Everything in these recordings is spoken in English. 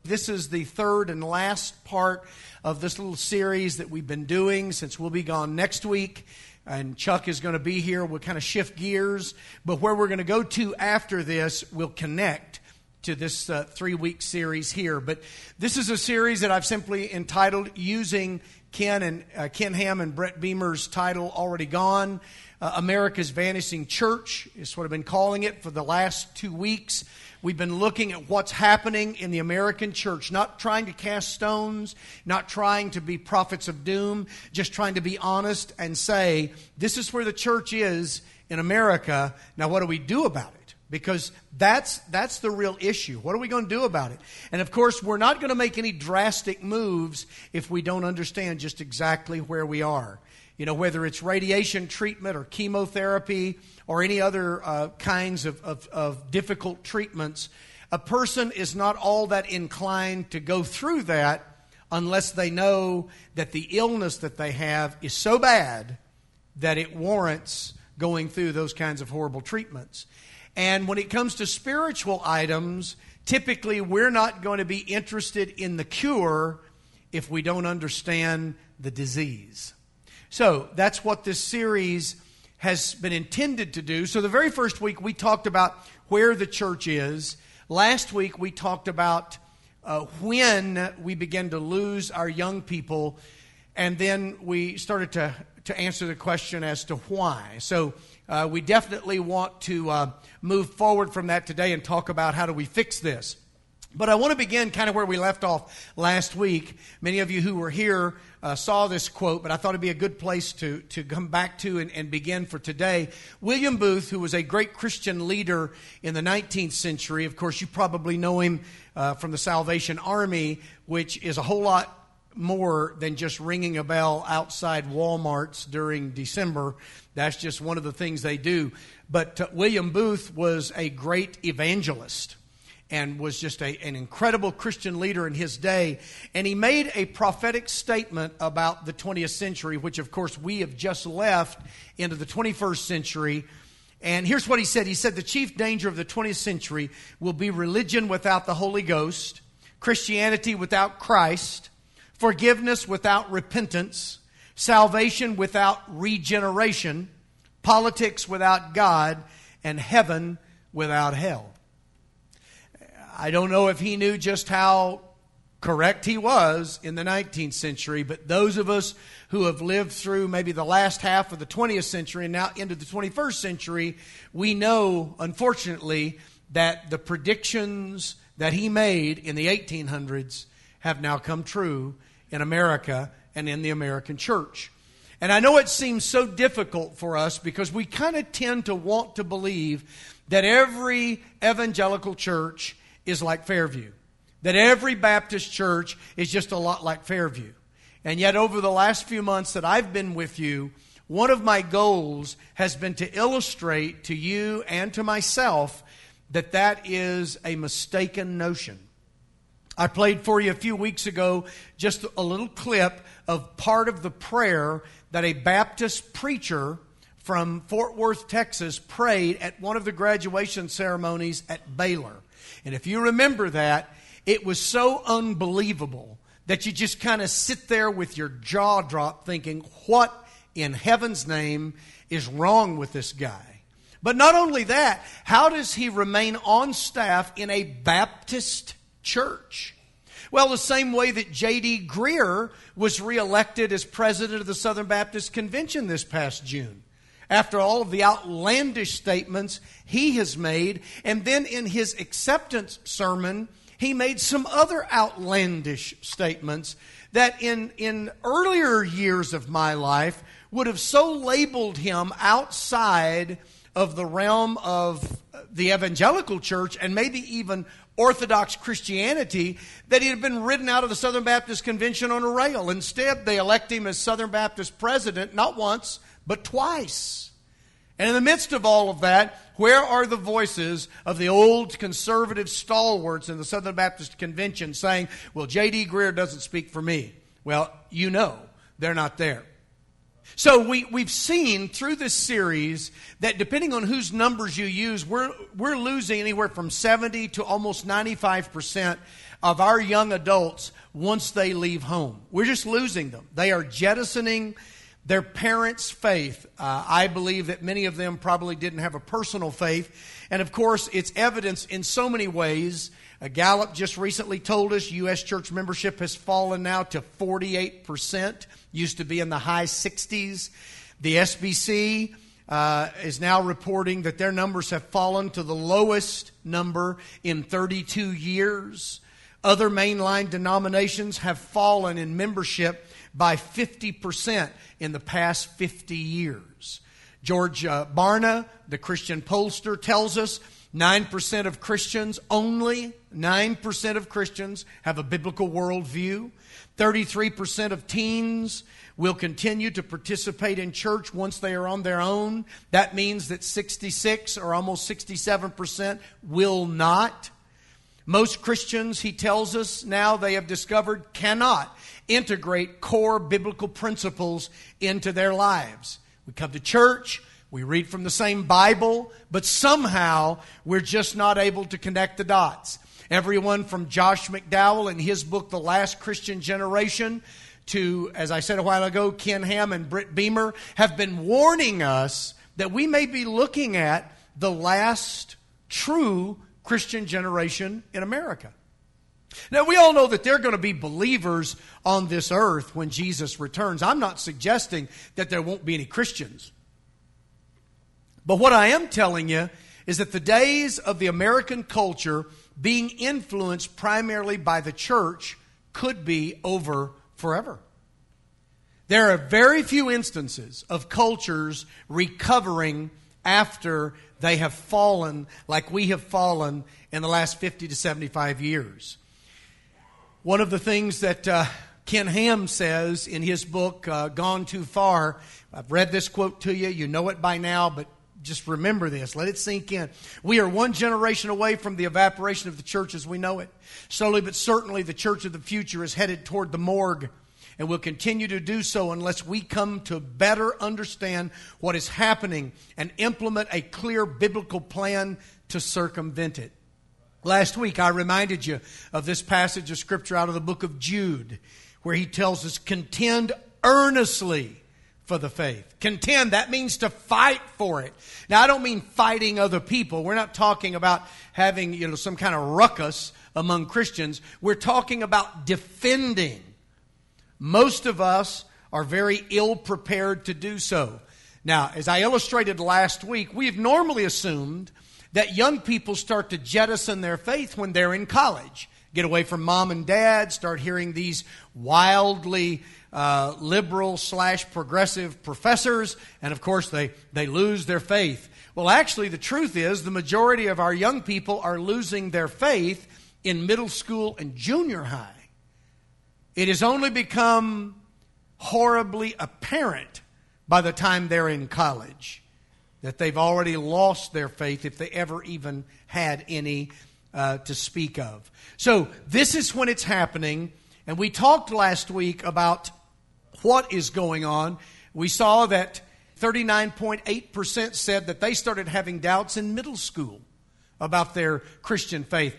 This is the third and last part of this little series that we've been doing since we'll be gone next week. And Chuck is going to be here. We'll kind of shift gears. But where we're going to go to after this will connect to this 3-week series here. But this is a series that I've simply entitled, using Ken Ham and Brett Beamer's title, Already Gone, America's Vanishing Church is what I've been calling it for the last 2 weeks. We've been looking at what's happening in the American church, not trying to cast stones, not trying to be prophets of doom, just trying to be honest and say, this is where the church is in America. Now, what do we do about it? Because that's the real issue. What are we going to do about it? And of course, we're not going to make any drastic moves if we don't understand just exactly where we are. You know, whether it's radiation treatment or chemotherapy or any other kinds of difficult treatments, a person is not all that inclined to go through that unless they know that the illness that they have is so bad that it warrants going through those kinds of horrible treatments. And when it comes to spiritual items, typically we're not going to be interested in the cure if we don't understand the disease. So that's what this series has been intended to do. So the very first week we talked about where the church is. Last week we talked about when we began to lose our young people. And then we started to answer the question as to why. So we definitely want to move forward from that today and talk about how do we fix this. But I want to begin kind of where we left off last week. Many of you who were here saw this quote, but I thought it'd be a good place to come back to and begin for today. William Booth, who was a great Christian leader in the 19th century, of course you probably know him from the Salvation Army, which is a whole lot more than just ringing a bell outside Walmarts during December. That's just one of the things they do. But William Booth was a great evangelist and was just an incredible Christian leader in his day. And he made a prophetic statement about the 20th century, which of course we have just left into the 21st century. And here's what he said. He said, the chief danger of the 20th century will be religion without the Holy Ghost, Christianity without Christ, forgiveness without repentance, salvation without regeneration, politics without God, and heaven without hell. I don't know if he knew just how correct he was in the 19th century, but those of us who have lived through maybe the last half of the 20th century and now into the 21st century, we know, unfortunately, that the predictions that he made in the 1800s have now come true in America and in the American church. And I know it seems so difficult for us because we kind of tend to want to believe that every evangelical church is like Fairview, that every Baptist church is just a lot like Fairview. And yet over the last few months that I've been with you, one of my goals has been to illustrate to you and to myself that that is a mistaken notion. I played for you a few weeks ago just a little clip of part of the prayer that a Baptist preacher from Fort Worth, Texas, prayed at one of the graduation ceremonies at Baylor. And if you remember that, it was so unbelievable that you just kind of sit there with your jaw dropped thinking, what in heaven's name is wrong with this guy? But not only that, how does he remain on staff in a Baptist church? Well, the same way that J.D. Greear was reelected as president of the Southern Baptist Convention this past June, after all of the outlandish statements he has made. And then in his acceptance sermon, he made some other outlandish statements that in earlier years of my life would have so labeled him outside of the realm of the evangelical church and maybe even Orthodox Christianity that he had been ridden out of the Southern Baptist Convention on a rail. Instead, they elect him as Southern Baptist president not once, but twice. And in the midst of all of that, where are the voices of the old conservative stalwarts in the Southern Baptist Convention saying, well, J.D. Greear doesn't speak for me? Well, you know they're not there. So we've seen through this series that depending on whose numbers you use, we're losing anywhere from 70 to almost 95% of our young adults once they leave home. We're just losing them. They are jettisoning their parents' faith. I believe that many of them probably didn't have a personal faith. And of course, it's evidenced in so many ways. Gallup just recently told us U.S. church membership has fallen now to 48%. Used to be in the high 60s. The SBC is now reporting that their numbers have fallen to the lowest number in 32 years. Other mainline denominations have fallen in membership by 50% in the past 50 years. George Barna, the Christian pollster, tells us 9% of Christians, only 9% of Christians have a biblical worldview. 33% of teens will continue to participate in church once they are on their own. That means that 66 or almost 67% will not. Most Christians, he tells us now, they have discovered cannot integrate core biblical principles into their lives. We come to church, we read from the same Bible, but somehow we're just not able to connect the dots. Everyone from Josh McDowell in his book, The Last Christian Generation, to, as I said a while ago, Ken Ham and Britt Beamer have been warning us that we may be looking at the last true Christian generation in America. Now, we all know that there are going to be believers on this earth when Jesus returns. I'm not suggesting that there won't be any Christians. But what I am telling you is that the days of the American culture being influenced primarily by the church could be over forever. There are very few instances of cultures recovering after they have fallen like we have fallen in the last 50 to 75 years. One of the things that Ken Ham says in his book, Gone Too Far, I've read this quote to you, you know it by now, but just remember this, let it sink in. We are one generation away from the evaporation of the church as we know it. Slowly but certainly the church of the future is headed toward the morgue, and will continue to do so unless we come to better understand what is happening and implement a clear biblical plan to circumvent it. Last week I reminded you of this passage of Scripture out of the book of Jude, where he tells us, contend earnestly for the faith. Contend, that means to fight for it. Now, I don't mean fighting other people. We're not talking about having, some kind of ruckus among Christians. We're talking about defending. Most of us are very ill prepared to do so. Now, as I illustrated last week, we've normally assumed that young people start to jettison their faith when they're in college. Get away from mom and dad, start hearing these wildly liberal/progressive professors, and of course they lose their faith. Well, actually, the truth is the majority of our young people are losing their faith in middle school and junior high. It has only become horribly apparent by the time they're in college that they've already lost their faith, if they ever even had any to speak of. So this is when it's happening, and we talked last week about what is going on. We saw that 39.8% said that they started having doubts in middle school about their Christian faith.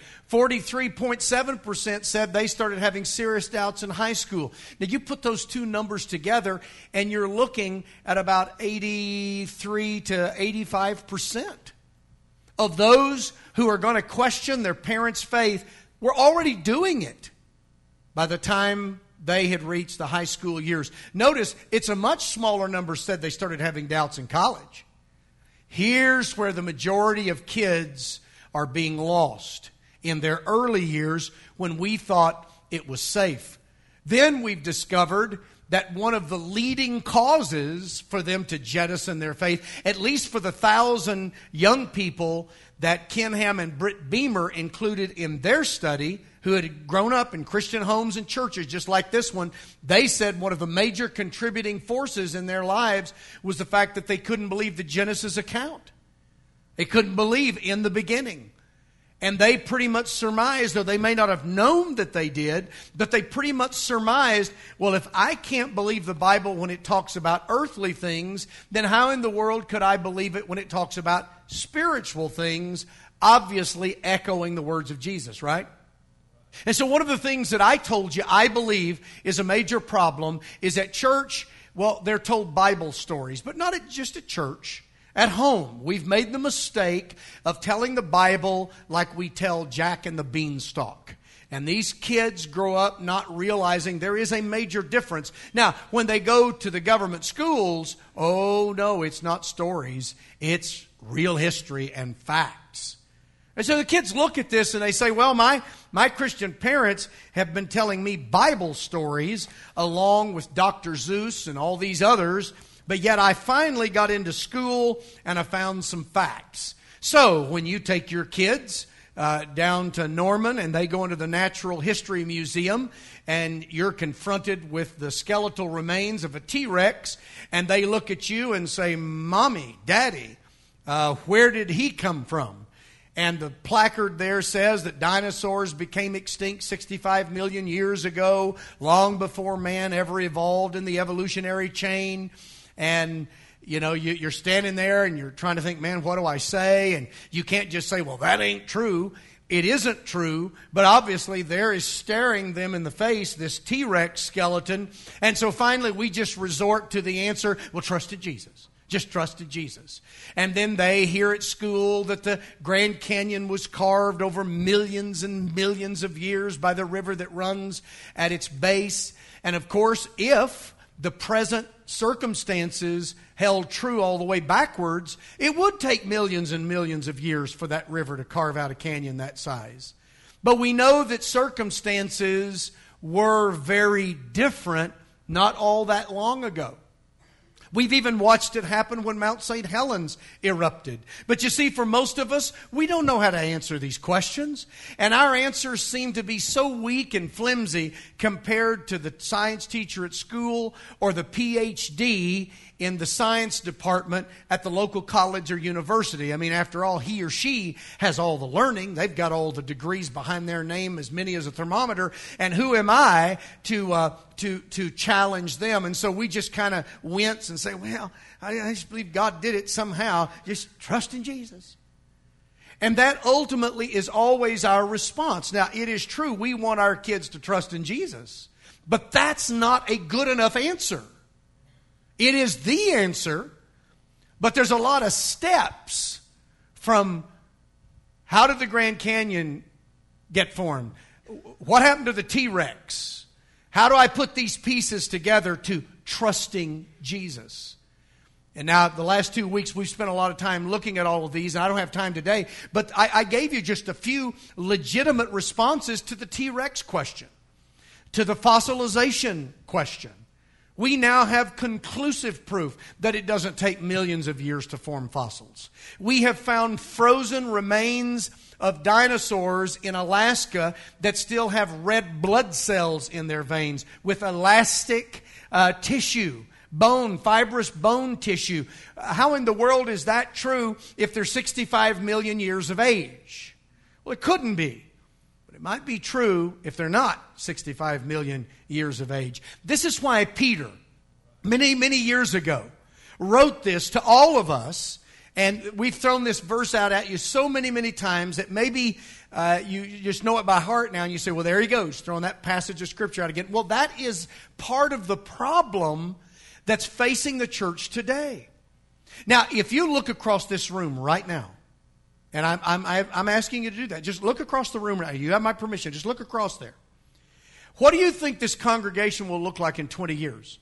43.7% said they started having serious doubts in high school. Now, you put those two numbers together, and you're looking at about 83 to 85% of those who are going to question their parents' faith were already doing it by the time they had reached the high school years. Notice, it's a much smaller number said they started having doubts in college. Here's where the majority of kids are being lost, in their early years when we thought it was safe. Then we've discovered that one of the leading causes for them to jettison their faith, at least for the 1,000 young people that Ken Ham and Britt Beamer included in their study, who had grown up in Christian homes and churches just like this one, they said one of the major contributing forces in their lives was the fact that they couldn't believe the Genesis account. They couldn't believe in the beginning. And they pretty much surmised, though they may not have known that they did, but they pretty much surmised, well, if I can't believe the Bible when it talks about earthly things, then how in the world could I believe it when it talks about spiritual things, obviously echoing the words of Jesus, right? And so one of the things that I told you I believe is a major problem is at church, well, they're told Bible stories, but not just at church. At home, we've made the mistake of telling the Bible like we tell Jack and the Beanstalk. And these kids grow up not realizing there is a major difference. Now, when they go to the government schools, oh no, it's not stories. It's real history and facts. And so the kids look at this and they say, well, my Christian parents have been telling me Bible stories along with Dr. Zeus and all these others, but yet I finally got into school and I found some facts. So when you take your kids down to Norman and they go into the Natural History Museum and you're confronted with the skeletal remains of a T-Rex and they look at you and say, Mommy, Daddy, where did he come from? And the placard there says that dinosaurs became extinct 65 million years ago, long before man ever evolved in the evolutionary chain. And, you know, you're standing there and you're trying to think, man, what do I say? And you can't just say, well, that ain't true. It isn't true, but obviously there is staring them in the face, this T-Rex skeleton. And so finally we just resort to the answer, well, trust in Jesus. Just trusted Jesus. And then they hear at school that the Grand Canyon was carved over millions and millions of years by the river that runs at its base. And of course, if the present circumstances held true all the way backwards, it would take millions and millions of years for that river to carve out a canyon that size. But we know that circumstances were very different not all that long ago. We've even watched it happen when Mount St. Helens erupted. But you see, for most of us, we don't know how to answer these questions. And our answers seem to be so weak and flimsy compared to the science teacher at school or the PhD in the science department at the local college or university. I mean, after all, he or she has all the learning. They've got all the degrees behind their name, as many as a thermometer. And who am I to challenge them? And so we just kind of wince and say, well, I just believe God did it somehow. Just trust in Jesus. And that ultimately is always our response. Now, it is true, we want our kids to trust in Jesus. But that's not a good enough answer. It is the answer, but there's a lot of steps from how did the Grand Canyon get formed? What happened to the T-Rex? How do I put these pieces together to trusting Jesus? And now the last 2 weeks we've spent a lot of time looking at all of these, and I don't have time today, but I gave you just a few legitimate responses to the T-Rex question, to the fossilization question. We now have conclusive proof that it doesn't take millions of years to form fossils. We have found frozen remains of dinosaurs in Alaska that still have red blood cells in their veins with elastic tissue, bone, fibrous bone tissue. How in the world is that true if they're 65 million years of age? Well, it couldn't be. It might be true if they're not 65 million years of age. This is why Peter, many, many years ago, wrote this to all of us. And we've thrown this verse out at you so many, many times that maybe you just know it by heart now. And you say, well, there he goes, throwing that passage of Scripture out again. Well, that is part of the problem that's facing the church today. Now, if you look across this room right now, and I'm asking you to do that. Just look across the room right now. You have my permission. Just look across there. What do you think this congregation will look like in 20 years?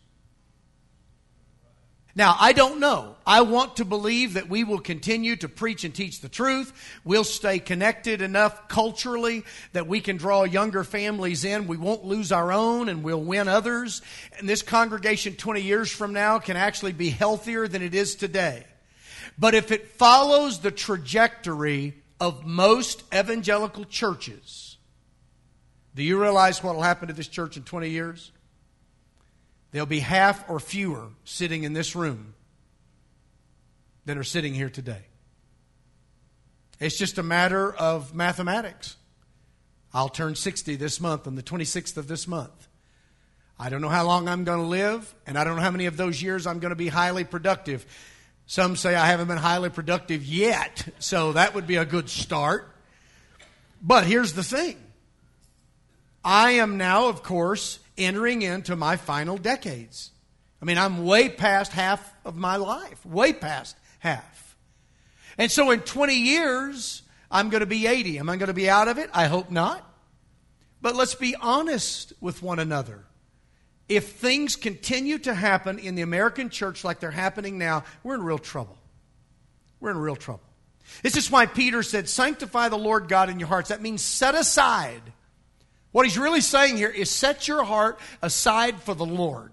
Now, I don't know. I want to believe that we will continue to preach and teach the truth. We'll stay connected enough culturally that we can draw younger families in. We won't lose our own, and we'll win others. And this congregation 20 years from now can actually be healthier than it is today. But if it follows the trajectory of most evangelical churches, do you realize what will happen to this church in 20 years? There'll be half or fewer sitting in this room than are sitting here today. It's just a matter of mathematics. I'll turn 60 this month on the 26th of this month. I don't know how long I'm going to live, and I don't know how many of those years I'm going to be highly productive. Some say I haven't been highly productive yet, so that would be a good start. But here's the thing. I am now, of course, entering into my final decades. I mean, I'm way past half of my life, way past half. And so in 20 years, I'm going to be 80. Am I going to be out of it? I hope not. But let's be honest with one another. If things continue to happen in the American church like they're happening now, we're in real trouble. We're in real trouble. This is why Peter said, sanctify the Lord God in your hearts. That means set aside. What he's really saying here is set your heart aside for the Lord.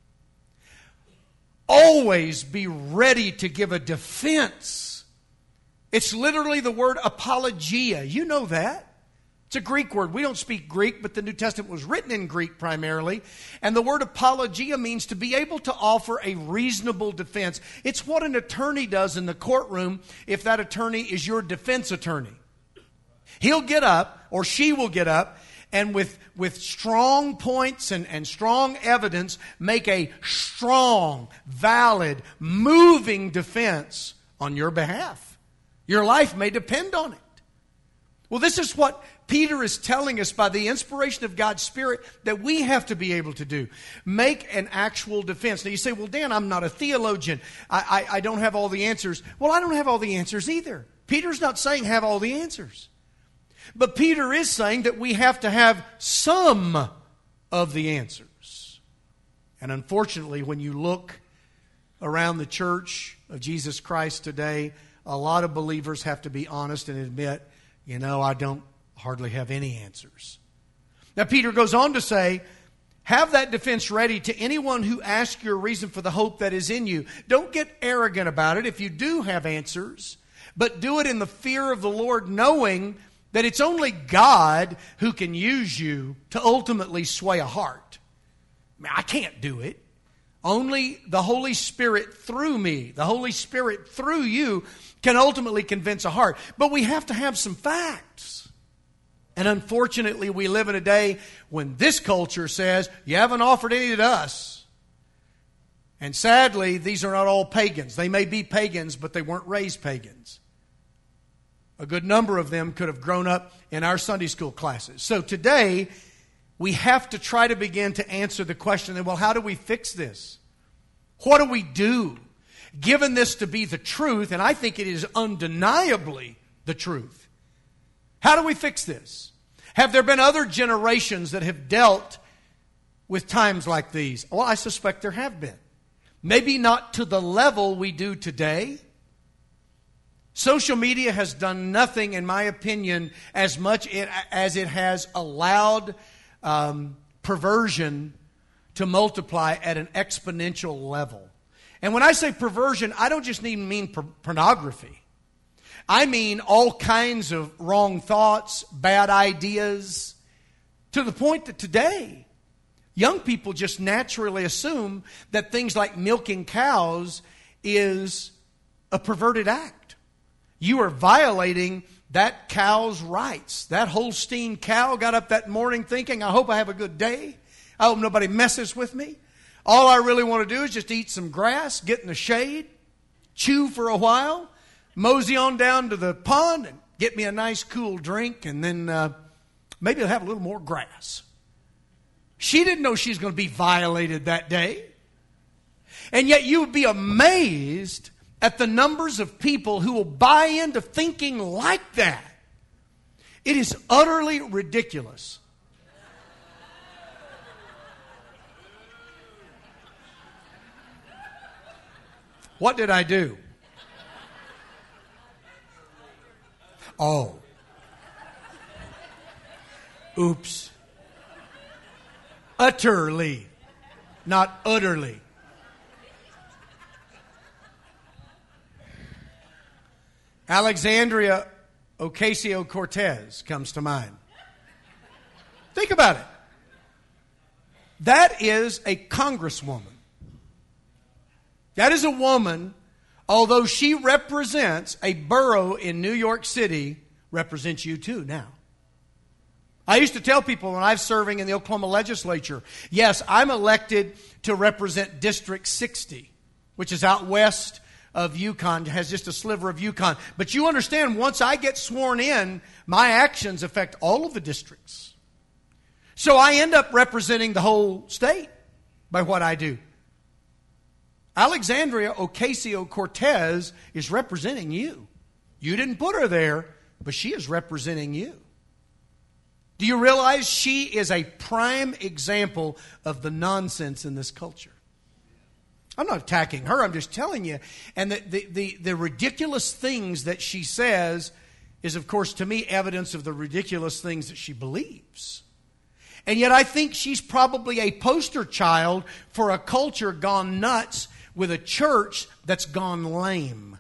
Always be ready to give a defense. It's literally the word apologia. You know that. It's a Greek word. We don't speak Greek, but the New Testament was written in Greek primarily. And the word apologia means to be able to offer a reasonable defense. It's what an attorney does in the courtroom if that attorney is your defense attorney. He'll get up, or she will get up, and with strong points and strong evidence, make a strong, valid, moving defense on your behalf. Your life may depend on it. Well, this is what Peter is telling us by the inspiration of God's Spirit that we have to be able to do. Make an actual defense. Now you say, well, Dan, I'm not a theologian. I don't have all the answers. Well, I don't have all the answers either. Peter's not saying have all the answers. But Peter is saying that we have to have some of the answers. And unfortunately, when you look around the church of Jesus Christ today, a lot of believers have to be honest and admit, I don't hardly have any answers. Now, Peter goes on to say, have that defense ready to anyone who asks you a reason for the hope that is in you. Don't get arrogant about it if you do have answers, but do it in the fear of the Lord, knowing that it's only God who can use you to ultimately sway a heart. I can't do it. Only the Holy Spirit through me, the Holy Spirit through you can ultimately convince a heart. But we have to have some facts. And unfortunately, we live in a day when this culture says, you haven't offered any to us. And sadly, these are not all pagans. They may be pagans, but they weren't raised pagans. A good number of them could have grown up in our Sunday school classes. So today, we have to try to begin to answer the question, well, how do we fix this? What do we do? Given this to be the truth, and I think it is undeniably the truth. How do we fix this? Have there been other generations that have dealt with times like these? Well, I suspect there have been. Maybe not to the level we do today. Social media has done nothing, in my opinion, as much as it has allowed perversion to multiply at an exponential level. And when I say perversion, I don't just mean pornography. I mean all kinds of wrong thoughts, bad ideas, to the point that today, young people just naturally assume that things like milking cows is a perverted act. You are violating that cow's rights. That Holstein cow got up that morning thinking, I hope I have a good day. I hope nobody messes with me. All I really want to do is just eat some grass, get in the shade, chew for a while, mosey on down to the pond and get me a nice cool drink, and then maybe I'll have a little more grass. She didn't know she was going to be violated that day. And yet you would be amazed at the numbers of people who will buy into thinking like that. It is utterly ridiculous. What did I do? Oh. Oops. Utterly, not utterly. Alexandria Ocasio-Cortez comes to mind. Think about it. That is a congresswoman. That is a woman, although she represents a borough in New York City, represents you too now. I used to tell people when I was serving in the Oklahoma legislature, yes, I'm elected to represent District 60, which is out west of Yukon, has just a sliver of Yukon. But you understand, once I get sworn in, my actions affect all of the districts. So I end up representing the whole state by what I do. Alexandria Ocasio-Cortez is representing you. You didn't put her there, but she is representing you. Do you realize she is a prime example of the nonsense in this culture? I'm not attacking her, I'm just telling you. And the ridiculous things that she says is, of course, to me, evidence of the ridiculous things that she believes. And yet I think she's probably a poster child for a culture gone nuts with a church that's gone lame.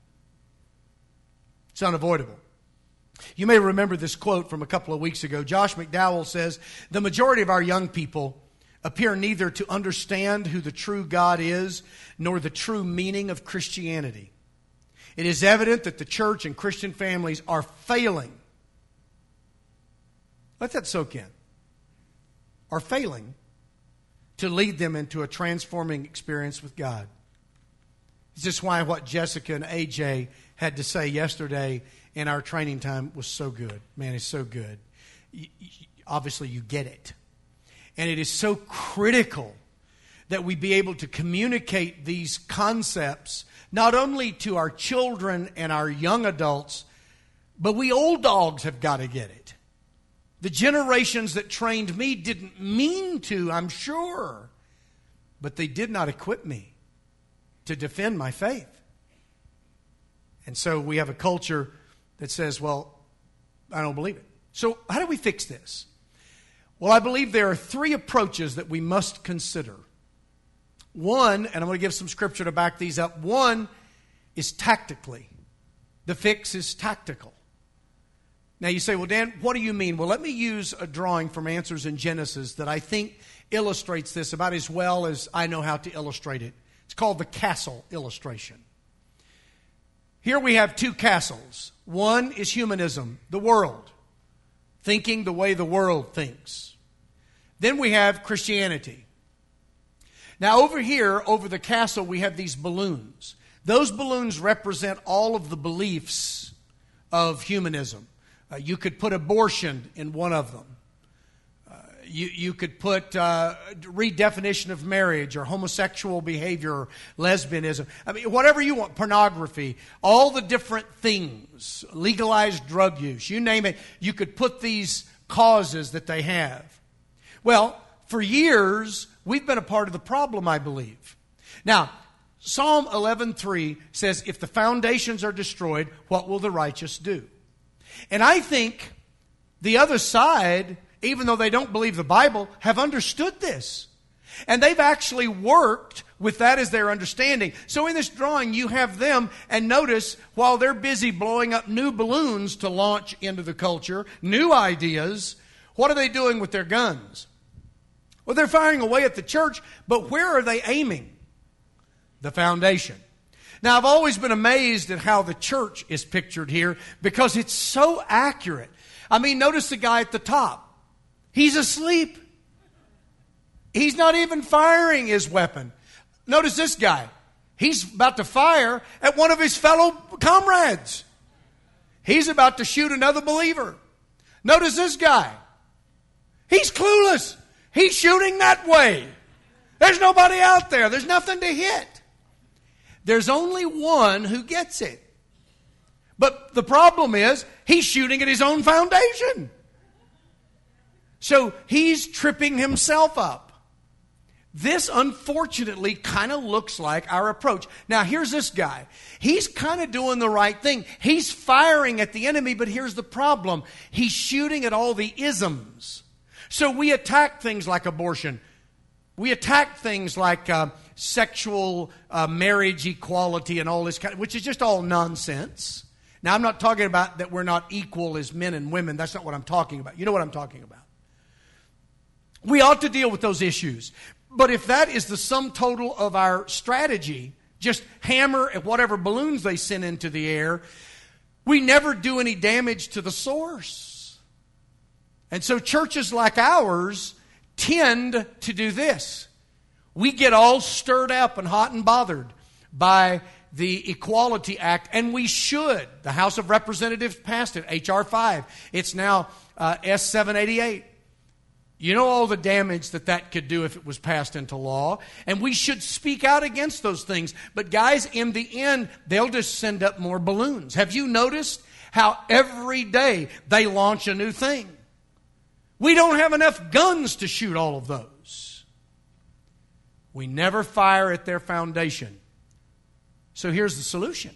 It's unavoidable. You may remember this quote from a couple of weeks ago. Josh McDowell says, "The majority of our young people appear neither to understand who the true God is nor the true meaning of Christianity. It is evident that the church and Christian families are failing." Let that soak in. Are failing to lead them into a transforming experience with God. This is why what Jessica and AJ had to say yesterday in our training time was so good. Man, it's so good. Obviously, you get it. And it is so critical that we be able to communicate these concepts not only to our children and our young adults, but we old dogs have got to get it. The generations that trained me didn't mean to, I'm sure, but they did not equip me to defend my faith. And so we have a culture that says, well, I don't believe it. So how do we fix this? Well, I believe there are three approaches that we must consider. One, and I'm going to give some scripture to back these up. One is tactically. The fix is tactical. Now you say, well, Dan, what do you mean? Well, let me use a drawing from Answers in Genesis that I think illustrates this about as well as I know how to illustrate it. It's called the castle illustration. Here we have two castles. One is humanism, the world, thinking the way the world thinks. Then we have Christianity. Now over here, over the castle, we have these balloons. Those balloons represent all of the beliefs of humanism. You could put abortion in one of them. You could put redefinition of marriage or homosexual behavior or lesbianism. I mean, whatever you want, pornography, all the different things, legalized drug use, you name it, you could put these causes that they have. Well, for years, we've been a part of the problem, I believe. Now, Psalm 11:3 says, if the foundations are destroyed, what will the righteous do? And I think the other side, even though they don't believe the Bible, have understood this. And they've actually worked with that as their understanding. So in this drawing, you have them, and notice, while they're busy blowing up new balloons to launch into the culture, new ideas, what are they doing with their guns? Well, they're firing away at the church, but where are they aiming? The foundation. Now, I've always been amazed at how the church is pictured here because it's so accurate. I mean, notice the guy at the top. He's asleep. He's not even firing his weapon. Notice this guy. He's about to fire at one of his fellow comrades. He's about to shoot another believer. Notice this guy. He's clueless. He's shooting that way. There's nobody out there. There's nothing to hit. There's only one who gets it. But the problem is, he's shooting at his own foundation. So he's tripping himself up. This, unfortunately, kind of looks like our approach. Now, here's this guy. He's kind of doing the right thing. He's firing at the enemy, but here's the problem. He's shooting at all the isms. So we attack things like abortion. We attack things like sexual marriage equality and all this kind of, which is just all nonsense. Now, I'm not talking about that we're not equal as men and women. That's not what I'm talking about. You know what I'm talking about. We ought to deal with those issues. But if that is the sum total of our strategy, just hammer at whatever balloons they send into the air, we never do any damage to the source. And so churches like ours tend to do this. We get all stirred up and hot and bothered by the Equality Act, and we should. The House of Representatives passed it, H.R. 5. It's now S. 788. You know all the damage that could do if it was passed into law. And we should speak out against those things. But guys, in the end, they'll just send up more balloons. Have you noticed how every day they launch a new thing? We don't have enough guns to shoot all of those. We never fire at their foundation. So here's the solution.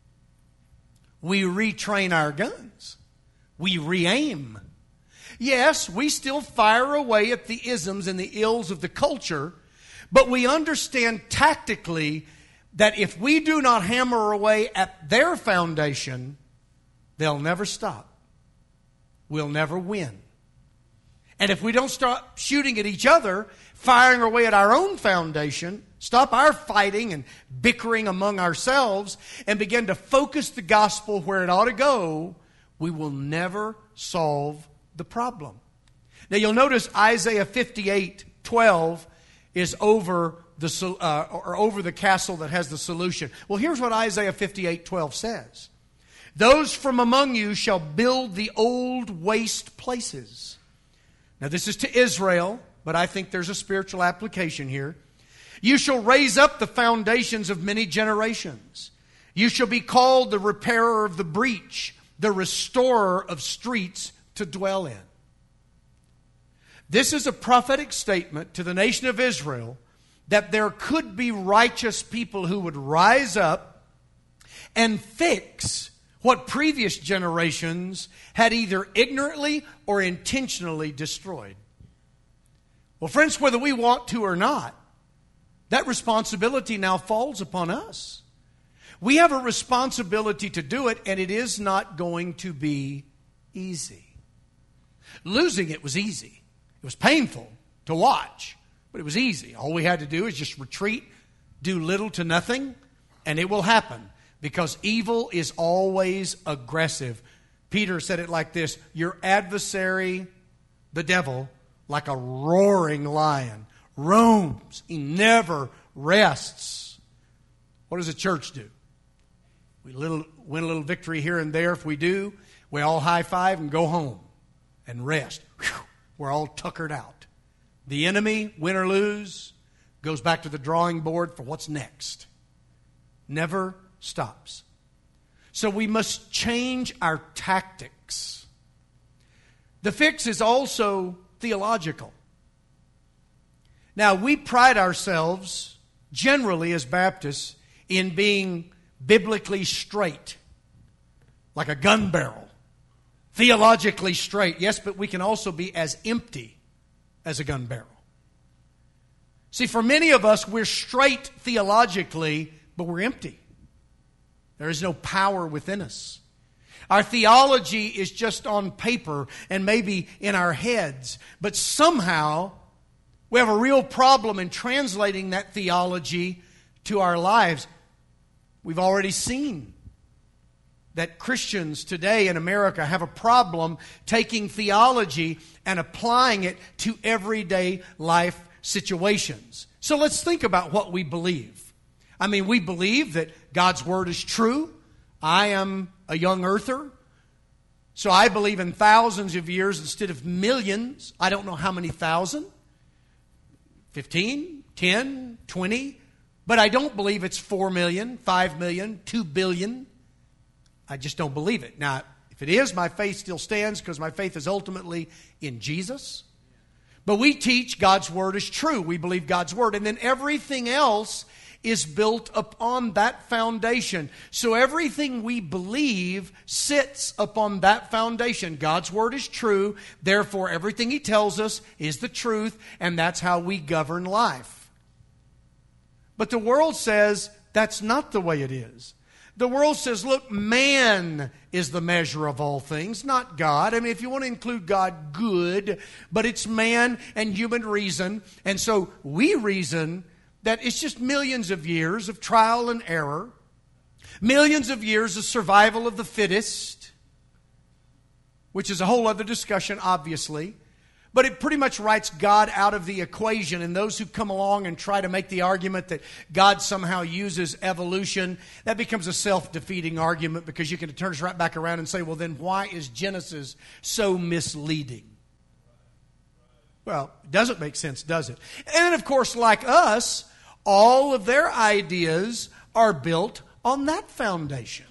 We retrain our guns. We re-aim. Yes, we still fire away at the isms and the ills of the culture, but we understand tactically that if we do not hammer away at their foundation, they'll never stop. We'll never win. And if we don't stop shooting at each other, firing away at our own foundation, stop our fighting and bickering among ourselves, and begin to focus the gospel where it ought to go, we will never solve the problem. Now you'll notice Isaiah 58:12 is over the castle that has the solution. Well, here's what Isaiah 58:12 says. Those from among you shall build the old waste places. Now this is to Israel, but I think there's a spiritual application here. You shall raise up the foundations of many generations. You shall be called the repairer of the breach, the restorer of streets to dwell in. This is a prophetic statement to the nation of Israel that there could be righteous people who would rise up and fix what previous generations had either ignorantly or intentionally destroyed. Well, friends, whether we want to or not, that responsibility now falls upon us. We have a responsibility to do it, and it is not going to be easy. Losing it was easy. It was painful to watch, but it was easy. All we had to do is just retreat, do little to nothing, and it will happen because evil is always aggressive. Peter said it like this: your adversary, the devil, like a roaring lion, roams. He never rests. What does the church do? We win a little victory here and there. If we do, we all high five and go home and rest. Whew, we're all tuckered out. The enemy, win or lose, goes back to the drawing board for what's next. Never stops. So we must change our tactics. The fix is also theological. Now, we pride ourselves, generally as Baptists, in being biblically straight, like a gun barrel. Theologically straight, yes, but we can also be as empty as a gun barrel. See, for many of us, we're straight theologically, but we're empty. There is no power within us. Our theology is just on paper and maybe in our heads, but somehow we have a real problem in translating that theology to our lives. We've already seen that Christians today in America have a problem taking theology and applying it to everyday life situations. So let's think about what we believe. I mean, we believe that God's Word is true. I am a young earther, so I believe in thousands of years instead of millions. I don't know how many thousand, 15, 10, 20, but I don't believe it's 4 million, 5 million, 2 billion. I just don't believe it. Now, if it is, my faith still stands because my faith is ultimately in Jesus. But we teach God's Word is true. We believe God's Word. And then everything else is built upon that foundation. So everything we believe sits upon that foundation. God's Word is true. Therefore, everything He tells us is the truth. And that's how we govern life. But the world says that's not the way it is. The world says, look, man is the measure of all things, not God. I mean, if you want to include God, good, but it's man and human reason. And so we reason that it's just millions of years of trial and error, millions of years of survival of the fittest, which is a whole other discussion, obviously. But it pretty much writes God out of the equation. And those who come along and try to make the argument that God somehow uses evolution, that becomes a self-defeating argument because you can turn us right back around and say, well, then why is Genesis so misleading? Well, it doesn't make sense, does it? And of course, like us, all of their ideas are built on that foundation.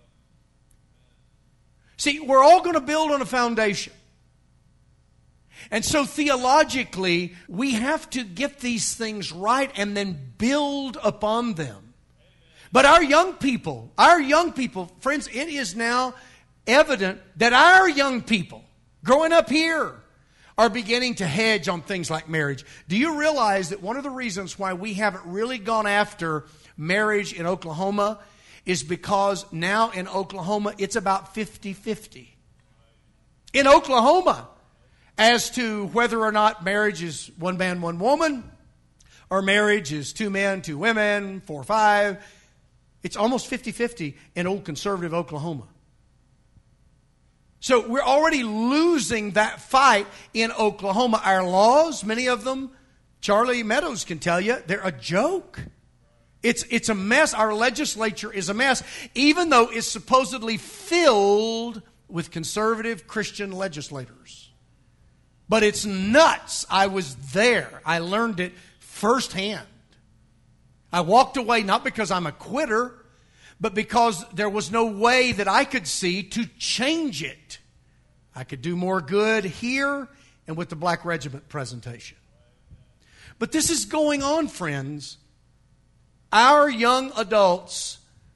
See, we're all going to build on a foundation. And so theologically, we have to get these things right and then build upon them. But our young people, friends, it is now evident that our young people growing up here are beginning to hedge on things like marriage. Do you realize that one of the reasons why we haven't really gone after marriage in Oklahoma is because now in Oklahoma it's about 50-50. In Oklahoma, as to whether or not marriage is one man, one woman, or marriage is two men, two women, 4 or 5, it's almost 50-50 in old conservative Oklahoma. So we're already losing that fight in Oklahoma. Our laws, many of them, Charlie Meadows can tell you, they're a joke. It's a mess. Our legislature is a mess, even though it's supposedly filled with conservative Christian legislators. But it's nuts. I was there. I learned it firsthand. I walked away not because I'm a quitter, but because there was no way that I could see to change it. I could do more good here and with the Black Regiment presentation. But this is going on, friends. Our young adults,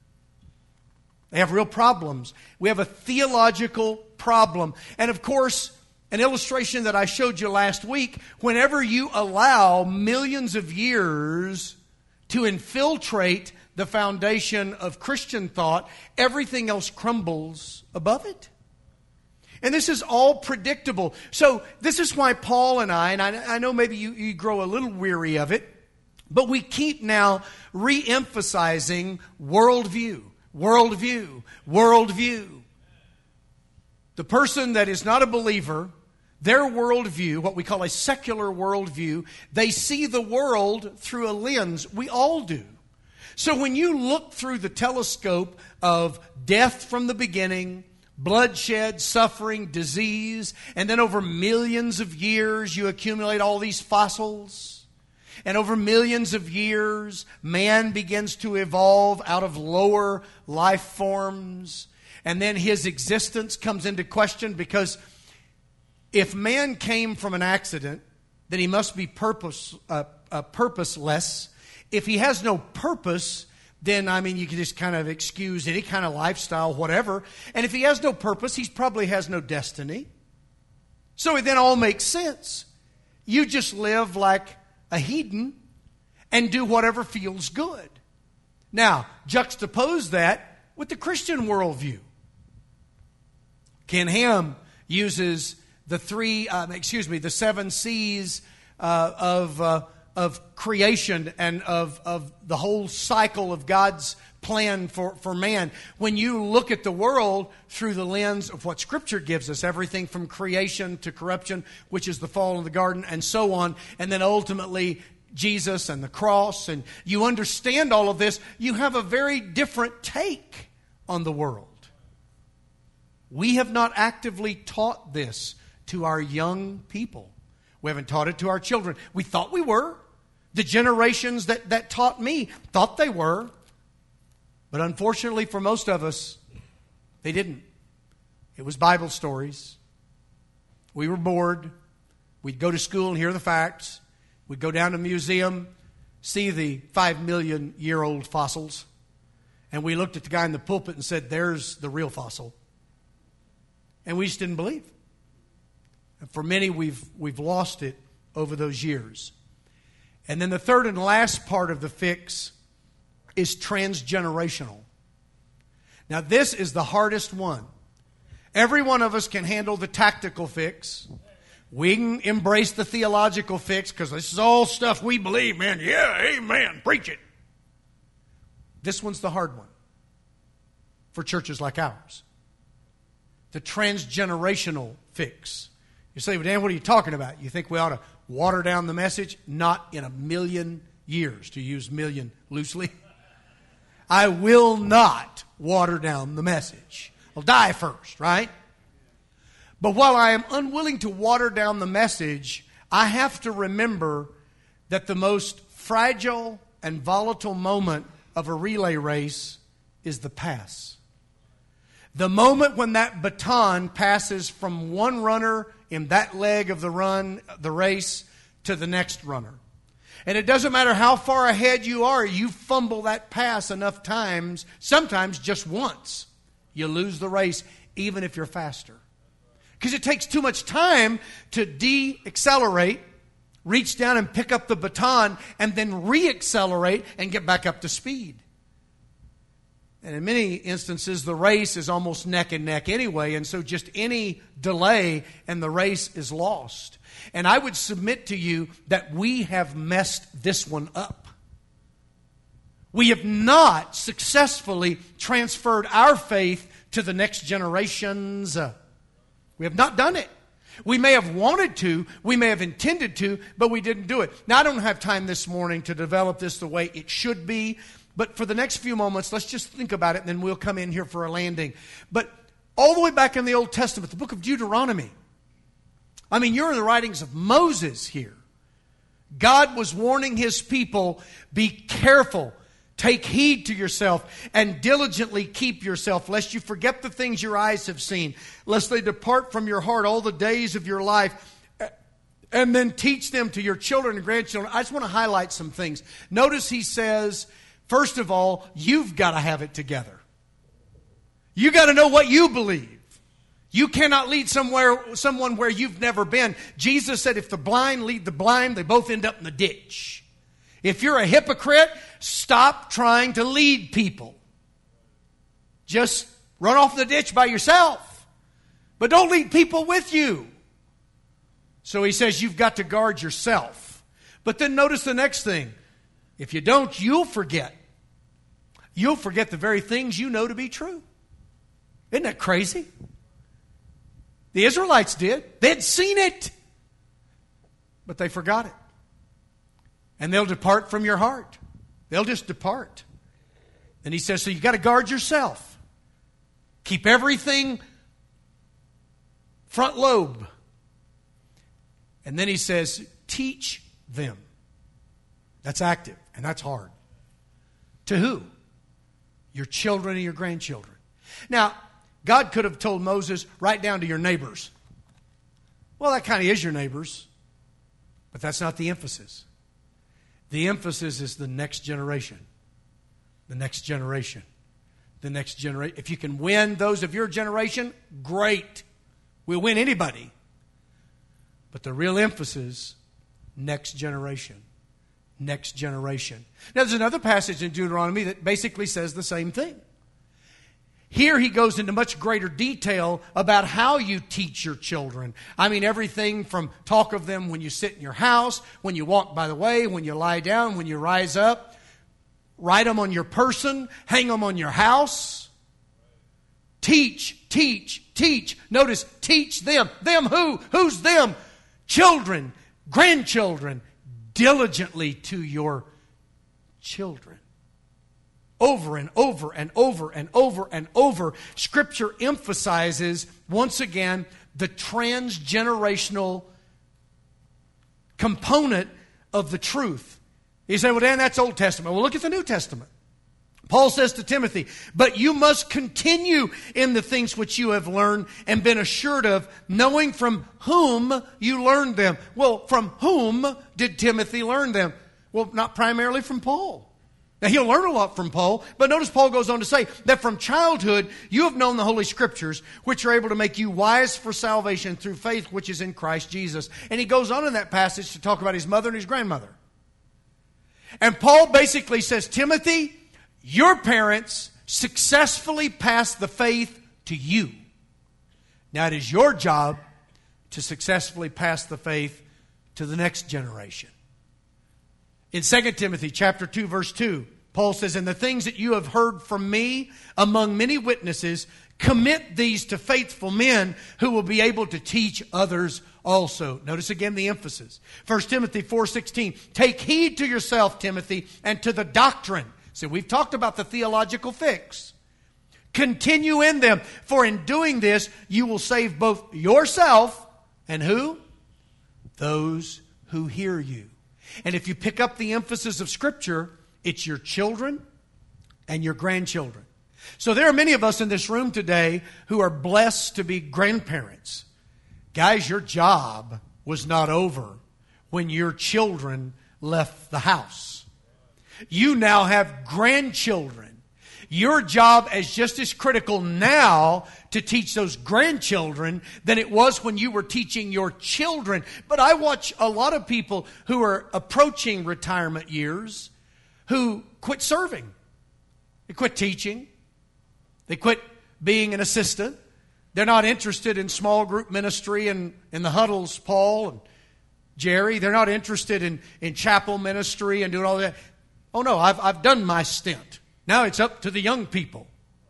they have real problems. We have a theological problem. And of course, an illustration that I showed you last week, whenever you allow millions of years to infiltrate the foundation of Christian thought, everything else crumbles above it. And this is all predictable. So this is why Paul and I know maybe you grow a little weary of it, but we keep now re-emphasizing worldview, worldview, worldview. The person that is not a believer, their worldview, what we call a secular worldview, they see the world through a lens. We all do. So when you look through the telescope of death from the beginning, bloodshed, suffering, disease, and then over millions of years you accumulate all these fossils, and over millions of years man begins to evolve out of lower life forms, and then his existence comes into question, because if man came from an accident, then he must be purposeless. If he has no purpose, then, you can just kind of excuse any kind of lifestyle, whatever. And if he has no purpose, he probably has no destiny. So it then all makes sense. You just live like a heathen and do whatever feels good. Now, juxtapose that with the Christian worldview. Ken Ham uses the 7 C's of creation and of the whole cycle of God's plan for man. When you look at the world through the lens of what Scripture gives us, everything from creation to corruption, which is the fall in the garden, and so on, and then ultimately Jesus and the cross, and you understand all of this, you have a very different take on the world. We have not actively taught this to our young people. We haven't taught it to our children. We thought we were. The generations that taught me thought they were. But unfortunately for most of us, they didn't. It was Bible stories. We were bored. We'd go to school and hear the facts. We'd go down to a museum, see the 5 million year old fossils. And we looked at the guy in the pulpit and said, "There's the real fossil." And we just didn't believe. And for many, we've lost it over those years. And then the third and last part of the fix is transgenerational. Now, this is the hardest one. Every one of us can handle the tactical fix. We can embrace the theological fix because this is all stuff we believe, man. Yeah, amen. Preach it. This one's the hard one for churches like ours. The transgenerational fix. You say, "Well, Dan, what are you talking about? You think we ought to water down the message?" Not in a million years, to use million loosely. I will not water down the message. I'll die first, right? But while I am unwilling to water down the message, I have to remember that the most fragile and volatile moment of a relay race is the pass. The moment when that baton passes from one runner in that leg of the race, to the next runner. And it doesn't matter how far ahead you are, you fumble that pass enough times, sometimes just once, you lose the race, even if you're faster. Because it takes too much time to de-accelerate, reach down and pick up the baton, and then re-accelerate and get back up to speed. And in many instances, the race is almost neck and neck anyway, and so just any delay and the race is lost. And I would submit to you that we have messed this one up. We have not successfully transferred our faith to the next generations. We have not done it. We may have wanted to, we may have intended to, but we didn't do it. Now, I don't have time this morning to develop this the way it should be, but for the next few moments, let's just think about it, and then we'll come in here for a landing. But all the way back in the Old Testament, the book of Deuteronomy, I mean, you're in the writings of Moses here. God was warning His people, be careful, take heed to yourself, and diligently keep yourself, lest you forget the things your eyes have seen, lest they depart from your heart all the days of your life, and then teach them to your children and grandchildren. I just want to highlight some things. Notice he says, first of all, you've got to have it together. You got to know what you believe. You cannot lead someone where you've never been. Jesus said if the blind lead the blind, they both end up in the ditch. If you're a hypocrite, stop trying to lead people. Just run off the ditch by yourself. But don't lead people with you. So he says you've got to guard yourself. But then notice the next thing. If you don't, you'll forget. You'll forget the very things you know to be true. Isn't that crazy? The Israelites did. They'd seen it. But they forgot it. And they'll depart from your heart. They'll just depart. And he says, so you got to guard yourself. Keep everything front lobe. And then he says, teach them. That's active, and that's hard. To who? Your children and your grandchildren. Now, God could have told Moses, right down to your neighbors. Well, that kind of is your neighbors. But that's not the emphasis. The emphasis is the next generation. The next generation. The next generation. If you can win those of your generation, great. We'll win anybody. But the real emphasis, next generation. Next generation. Now, there's another passage in Deuteronomy that basically says the same thing. Here he goes into much greater detail about how you teach your children. I mean, everything from talk of them when you sit in your house, when you walk by the way, when you lie down, when you rise up. Write them on your person, hang them on your house. Teach, teach, teach. Notice, teach them. Them who? Who's them? Children, grandchildren, diligently to your children. Over and over and over and over and over, Scripture emphasizes, once again, the transgenerational component of the truth. You say, well, Dan, that's Old Testament. Well, look at the New Testament. Paul says to Timothy, but you must continue in the things which you have learned and been assured of, knowing from whom you learned them. Well, from whom did Timothy learn them? Well, not primarily from Paul. Now, he'll learn a lot from Paul, but notice Paul goes on to say that from childhood you have known the Holy Scriptures, which are able to make you wise for salvation through faith which is in Christ Jesus. And he goes on in that passage to talk about his mother and his grandmother. And Paul basically says, Timothy, your parents successfully passed the faith to you. Now, it is your job to successfully pass the faith to the next generation. In 2 Timothy chapter 2, verse 2, Paul says, and the things that you have heard from me among many witnesses, commit these to faithful men who will be able to teach others also. Notice again the emphasis. 1 Timothy 4:16, take heed to yourself, Timothy, and to the doctrine. So we've talked about the theological fix. Continue in them, for in doing this, you will save both yourself and who? Those who hear you. And if you pick up the emphasis of Scripture, it's your children and your grandchildren. So there are many of us in this room today who are blessed to be grandparents. Guys, your job was not over when your children left the house. You now have grandchildren. Your job is just as critical now to teach those grandchildren than it was when you were teaching your children. But I watch a lot of people who are approaching retirement years who quit serving. They quit teaching. They quit being an assistant. They're not interested in small group ministry and in the huddles, Paul and Jerry. They're not interested in chapel ministry and doing all that. Oh no, I've done my stint. Now it's up to the young people.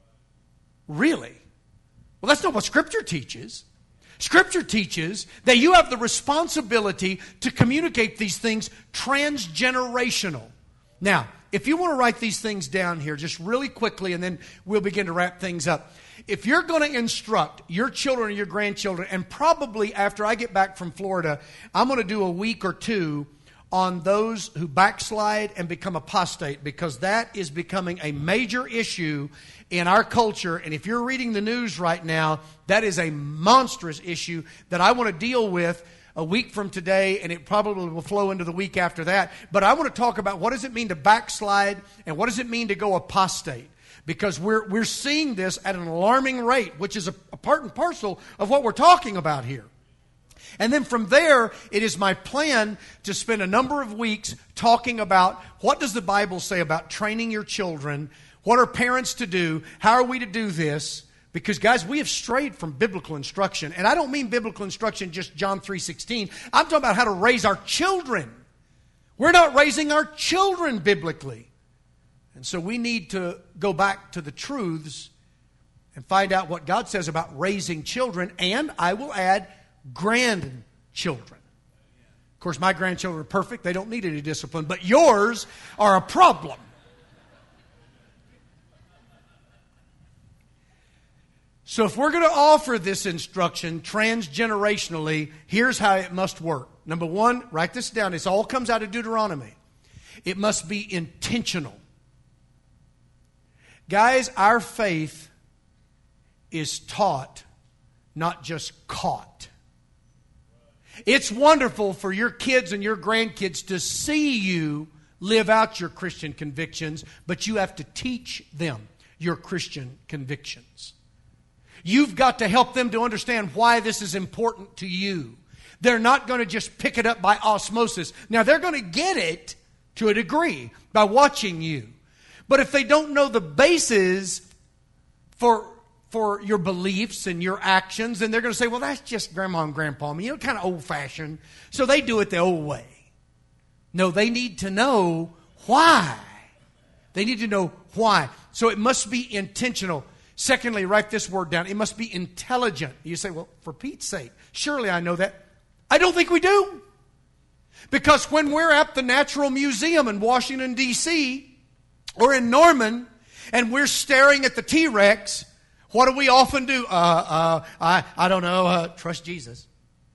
Really? Well, that's not what Scripture teaches. Scripture teaches that you have the responsibility to communicate these things transgenerational. Now, if you want to write these things down here just really quickly, and then we'll begin to wrap things up. If you're going to instruct your children or your grandchildren, and probably after I get back from Florida, I'm going to do a week or two on those who backslide and become apostate, because that is becoming a major issue in our culture. And if you're reading the news right now, that is a monstrous issue that I want to deal with a week from today, and it probably will flow into the week after that. But I want to talk about what does it mean to backslide and what does it mean to go apostate. Because we're seeing this at an alarming rate, which is a part and parcel of what we're talking about here. And then from there, it is my plan to spend a number of weeks talking about what does the Bible say about training your children, what are parents to do, how are we to do this. Because, guys, we have strayed from biblical instruction. And I don't mean biblical instruction just John 3:16. I'm talking about how to raise our children. We're not raising our children biblically. And so we need to go back to the truths and find out what God says about raising children. And I will add grandchildren. Of course, my grandchildren are perfect. They don't need any discipline. But yours are a problem. So if we're going to offer this instruction transgenerationally, here's how it must work. Number one, write this down. This all comes out of Deuteronomy. It must be intentional. Guys, our faith is taught, not just caught. It's wonderful for your kids and your grandkids to see you live out your Christian convictions, but you have to teach them your Christian convictions. You've got to help them to understand why this is important to you. They're not going to just pick it up by osmosis. Now, they're going to get it to a degree by watching you. But if they don't know the basis for your beliefs and your actions, then they're going to say, well, that's just Grandma and Grandpa. You know, kind of old-fashioned. So they do it the old way. No, they need to know why. They need to know why. So it must be intentional. Secondly, write this word down. It must be intelligent. You say, well, for Pete's sake, surely I know that. I don't think we do. Because when we're at the Natural Museum in Washington, D.C., or in Norman, and we're staring at the T-Rex, what do we often do? I don't know, trust Jesus.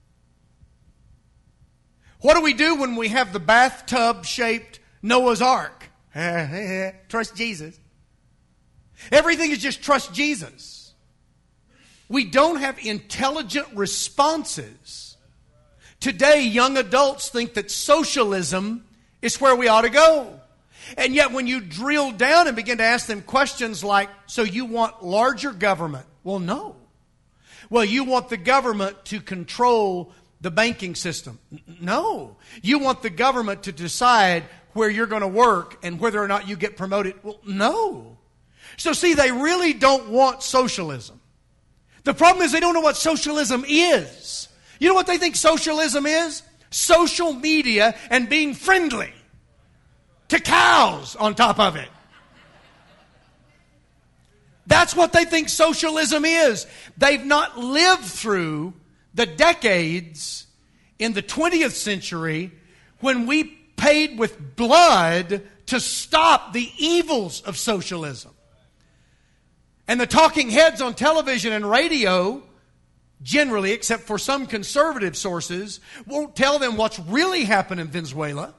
What do we do when we have the bathtub-shaped Noah's Ark? Trust Jesus. Everything is just trust Jesus. We don't have intelligent responses. Today, young adults think that socialism is where we ought to go. And yet when you drill down and begin to ask them questions like, so you want larger government? Well, no. Well, you want the government to control the banking system? No. You want the government to decide where you're going to work and whether or not you get promoted? Well, no. So see, they really don't want socialism. The problem is they don't know what socialism is. You know what they think socialism is? Social media and being friendly to cows on top of it. That's what they think socialism is. They've not lived through the decades in the 20th century when we paid with blood to stop the evils of socialism. And the talking heads on television and radio generally, except for some conservative sources, won't tell them what's really happened in Venezuela.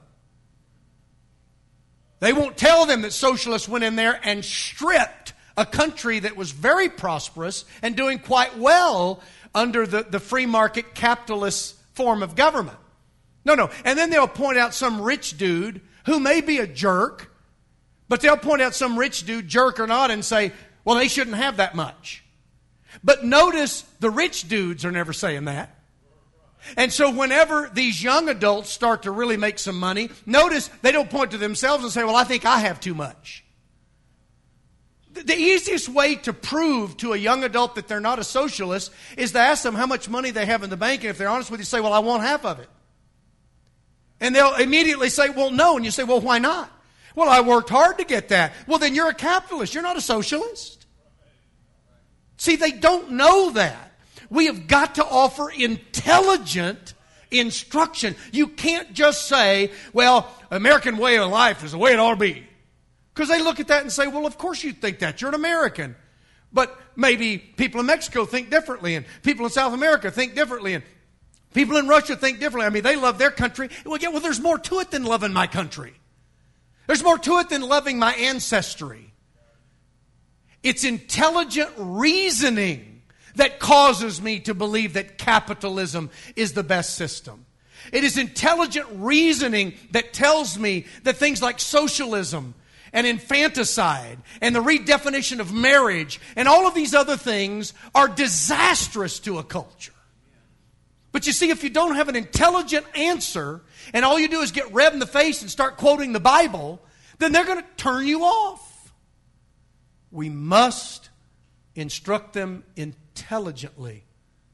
They won't tell them that socialists went in there and stripped a country that was very prosperous and doing quite well under the free market capitalist form of government. No. And then they'll point out some rich dude who may be a jerk, but they'll point out some rich dude, jerk or not, and say, well, they shouldn't have that much. But notice the rich dudes are never saying that. And so whenever these young adults start to really make some money, notice they don't point to themselves and say, well, I think I have too much. The easiest way to prove to a young adult that they're not a socialist is to ask them how much money they have in the bank. And if they're honest with you, say, well, I want half of it. And they'll immediately say, well, no. And you say, well, why not? Well, I worked hard to get that. Well, then you're a capitalist. You're not a socialist. See, they don't know that. We have got to offer intelligent instruction. You can't just say, well, American way of life is the way it ought to be. Because they look at that and say, well, of course you think that. You're an American. But maybe people in Mexico think differently, and people in South America think differently, and people in Russia think differently. I mean, they love their country. Well, yeah, well, there's more to it than loving my country. There's more to it than loving my ancestry. It's intelligent reasoning that causes me to believe that capitalism is the best system. It is intelligent reasoning that tells me that things like socialism and infanticide and the redefinition of marriage and all of these other things are disastrous to a culture. But you see, if you don't have an intelligent answer and all you do is get red in the face and start quoting the Bible, then they're going to turn you off. We must instruct them intelligently.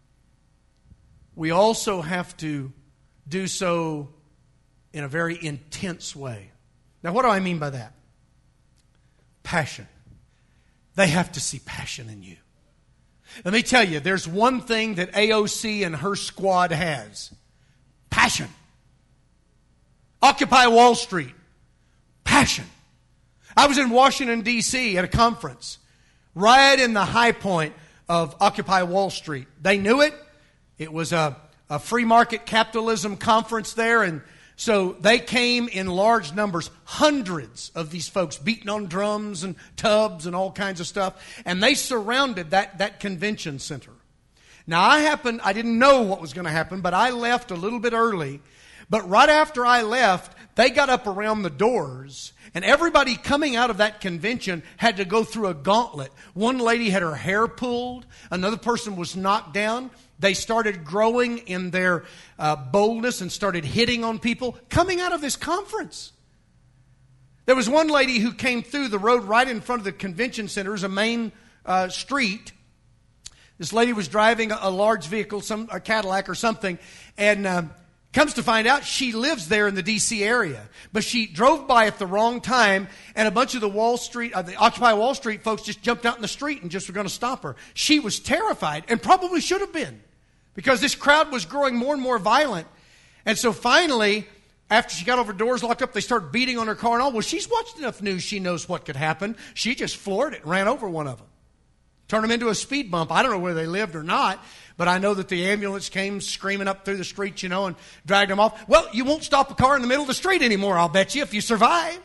We also have to do so in a very intense way. Now, what do I mean by that? Passion. They have to see passion in you. Let me tell you, there's one thing that AOC and her squad has. Passion. Occupy Wall Street. Passion. I was in Washington, D.C. at a conference right in the high point of Occupy Wall Street. They knew it. It was a free market capitalism conference there, and so they came in large numbers, hundreds of these folks beating on drums and tubs and all kinds of stuff, and they surrounded that convention center. Now, I didn't know what was going to happen, but I left a little bit early. But right after I left, they got up around the doors, and everybody coming out of that convention had to go through a gauntlet. One lady had her hair pulled. Another person was knocked down. They started growing in their boldness and started hitting on people coming out of this conference. There was one lady who came through the road right in front of the convention center. It was a main street. This lady was driving a large vehicle, a Cadillac or something, and comes to find out she lives there in the D.C. area. But she drove by at the wrong time, and a bunch of the Occupy Wall Street folks just jumped out in the street and just were going to stop her. She was terrified, and probably should have been, because this crowd was growing more and more violent. And so finally, after she got over doors locked up, they started beating on her car and all. Well, she's watched enough news. She knows what could happen. She just floored it and ran over one of them. Turned them into a speed bump. I don't know where they lived or not, but I know that the ambulance came screaming up through the street, and dragged them off. Well, you won't stop a car in the middle of the street anymore, I'll bet you, if you survive.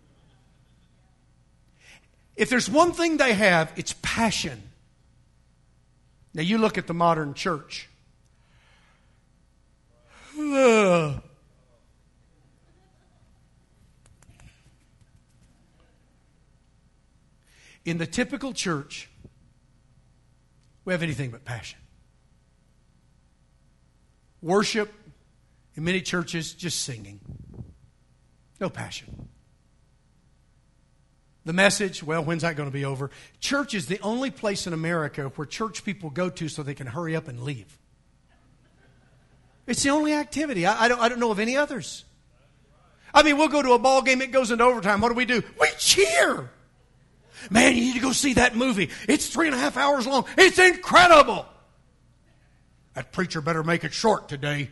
If there's one thing they have, it's passion. Now, you look at the modern church. In the typical church, we have anything but passion. Worship, in many churches, just singing. No passion. The message, well, when's that going to be over? Church is the only place in America where church people go to so they can hurry up and leave. It's the only activity. I don't know of any others. I mean, we'll go to a ball game, it goes into overtime. What do? We cheer. Man, you need to go see that movie. It's 3.5 hours long. It's incredible. That preacher better make it short today.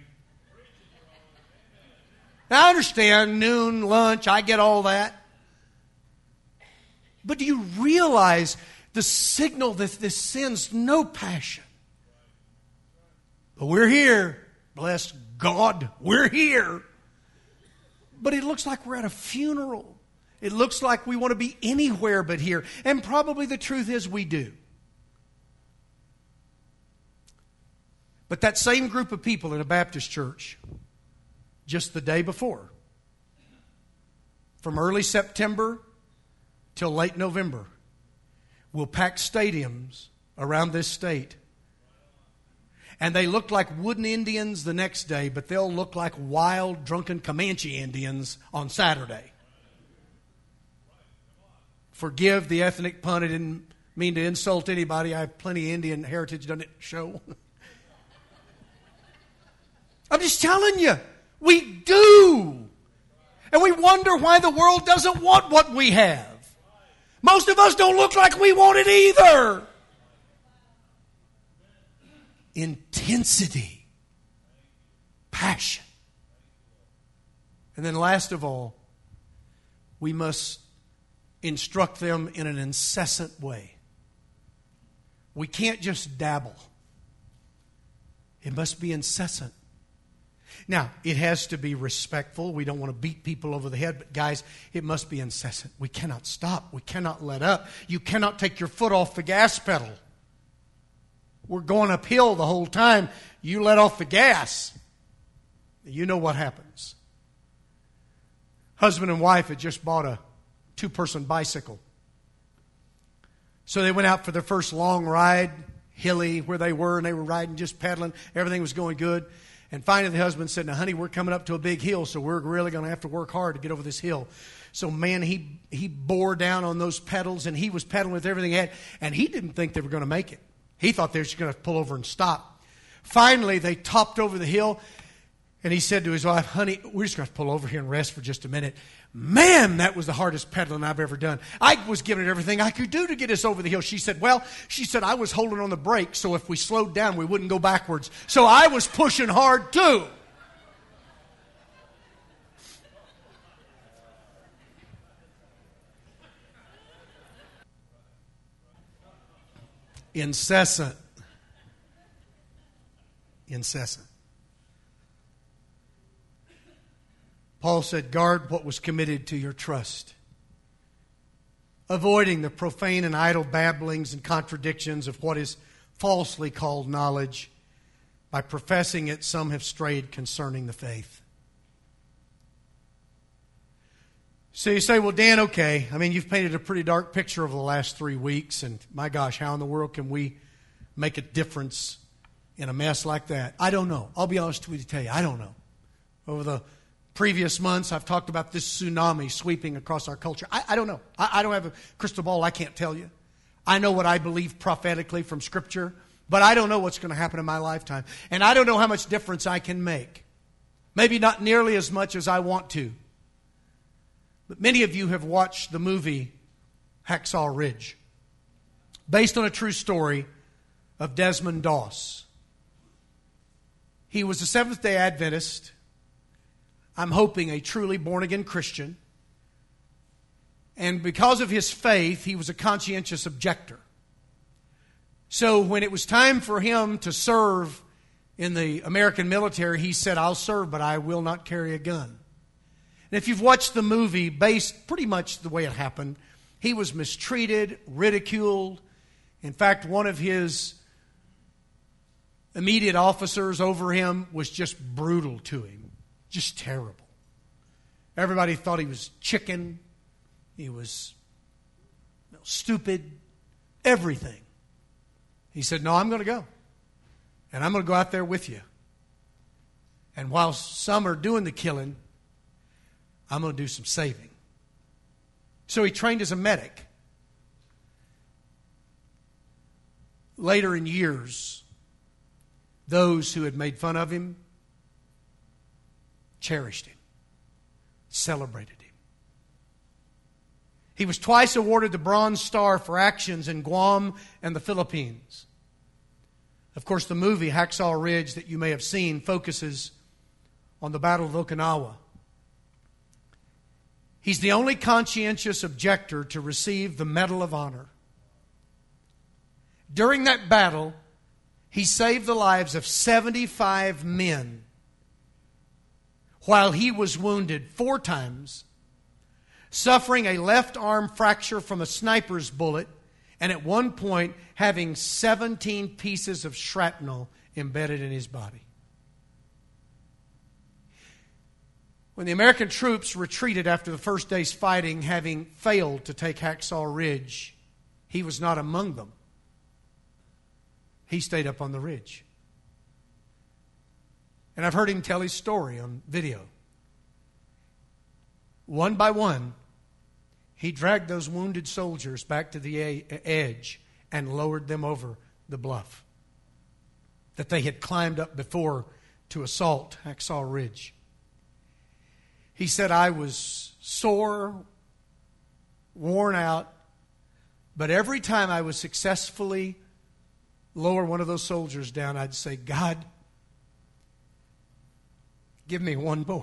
Now, I understand noon, lunch, I get all that. But do you realize the signal that this sends? No passion. But we're here. Bless God, we're here. But it looks like we're at a funeral. It looks like we want to be anywhere but here. And probably the truth is we do. But that same group of people in a Baptist church, just the day before, from early September till late November, will pack stadiums around this state. And they look like wooden Indians the next day, but they'll look like wild, drunken Comanche Indians on Saturday. Forgive the ethnic pun. I didn't mean to insult anybody. I have plenty of Indian heritage, doesn't it show? I'm just telling you, we do. And we wonder why the world doesn't want what we have. Most of us don't look like we want it either. Intensity. Passion. And then last of all, we must instruct them in an incessant way. We can't just dabble. It must be incessant. Now, it has to be respectful. We don't want to beat people over the head, but guys, it must be incessant. We cannot stop. We cannot let up. You cannot take your foot off the gas pedal. We're going uphill the whole time. You let off the gas. You know what happens. Husband and wife had just bought a 2-person bicycle. So they went out for their first long ride, hilly where they were, and they were riding, just pedaling. Everything was going good. And finally the husband said, now honey, we're coming up to a big hill, so we're really going to have to work hard to get over this hill. So man, he bore down on those pedals, and he was pedaling with everything he had, and he didn't think they were going to make it. He thought they were just going to pull over and stop. Finally, they topped over the hill, and he said to his wife, honey, we're just going to pull over here and rest for just a minute. Man, that was the hardest pedaling I've ever done. I was giving it everything I could do to get us over the hill. She said, I was holding on the brake, so if we slowed down, we wouldn't go backwards. So I was pushing hard too. Incessant. Incessant. Paul said, guard what was committed to your trust, avoiding the profane and idle babblings and contradictions of what is falsely called knowledge. By professing it, some have strayed concerning the faith. So you say, well, Dan, okay. I mean, you've painted a pretty dark picture over the last 3 weeks, and my gosh, how in the world can we make a difference in a mess like that? I don't know. I'll be honest with you to tell you, I don't know. Over the previous months, I've talked about this tsunami sweeping across our culture. I don't know. I don't have a crystal ball. I can't tell you. I know what I believe prophetically from Scripture, but I don't know what's going to happen in my lifetime. And I don't know how much difference I can make. Maybe not nearly as much as I want to. But many of you have watched the movie Hacksaw Ridge, based on a true story of Desmond Doss. He was a Seventh-day Adventist. I'm hoping a truly born-again Christian. And because of his faith, he was a conscientious objector. So when it was time for him to serve in the American military, he said, I'll serve, but I will not carry a gun. And if you've watched the movie, based pretty much the way it happened, he was mistreated, ridiculed. In fact, one of his immediate officers over him was just brutal to him. Just terrible. Everybody thought he was chicken. He was stupid. Everything. He said, no, I'm going to go. And I'm going to go out there with you. And while some are doing the killing, I'm going to do some saving. So he trained as a medic. Later in years, those who had made fun of him cherished him, celebrated him. He was twice awarded the Bronze Star for actions in Guam and the Philippines. Of course, the movie Hacksaw Ridge that you may have seen focuses on the Battle of Okinawa. He's the only conscientious objector to receive the Medal of Honor. During that battle, He saved the lives of 75 men while he was wounded 4 times, suffering a left arm fracture from a sniper's bullet, and at one point having 17 pieces of shrapnel embedded in his body. When the American troops retreated after the first day's fighting, having failed to take Hacksaw Ridge, he was not among them. He stayed up on the ridge. And I've heard him tell his story on video. One by one, he dragged those wounded soldiers back to the edge and lowered them over the bluff that they had climbed up before to assault Hacksaw Ridge. He said, I was sore, worn out, but every time I would successfully lower one of those soldiers down, I'd say, God, give me one more.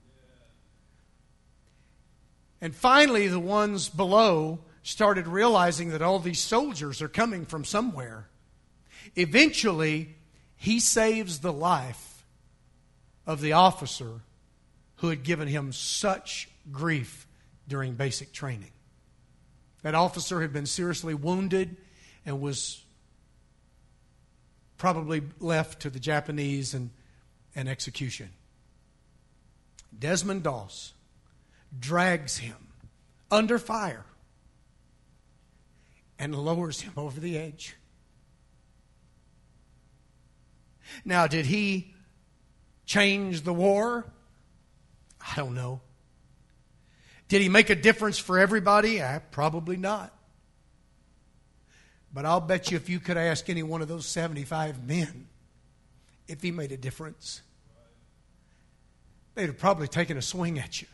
And finally, the ones below started realizing that all these soldiers are coming from somewhere. Eventually, he saves the life of the officer who had given him such grief during basic training. That officer had been seriously wounded and was probably left to the Japanese and execution. Desmond Doss drags him under fire and lowers him over the edge. Now, did he change the war? I don't know. Did he make a difference for everybody? Probably not. But I'll bet you if you could ask any one of those 75 men if he made a difference, they'd have probably taken a swing at you.